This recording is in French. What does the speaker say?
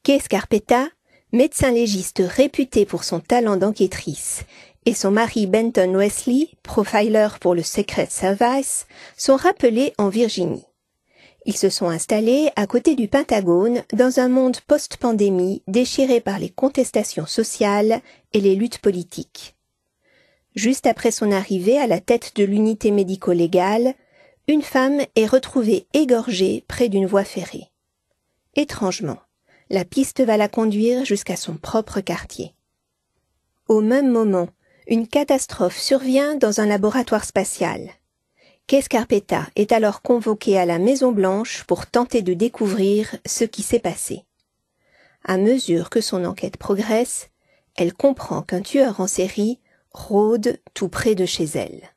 Kay Scarpetta, médecin légiste réputé pour son talent d'enquêtrice, et son mari Benton Wesley, profiler pour le Secret Service, sont rappelés en Virginie. Ils se sont installés à côté du Pentagone dans un monde post-pandémie déchiré par les contestations sociales et les luttes politiques. Juste après son arrivée à la tête de l'unité médico-légale, une femme est retrouvée égorgée près d'une voie ferrée. Étrangement, la piste va la conduire jusqu'à son propre quartier. Au même moment, une catastrophe survient dans un laboratoire spatial. Kay Scarpetta est alors convoquée à la Maison-Blanche pour tenter de découvrir ce qui s'est passé. À mesure que son enquête progresse, elle comprend qu'un tueur en série rôde tout près de chez elle.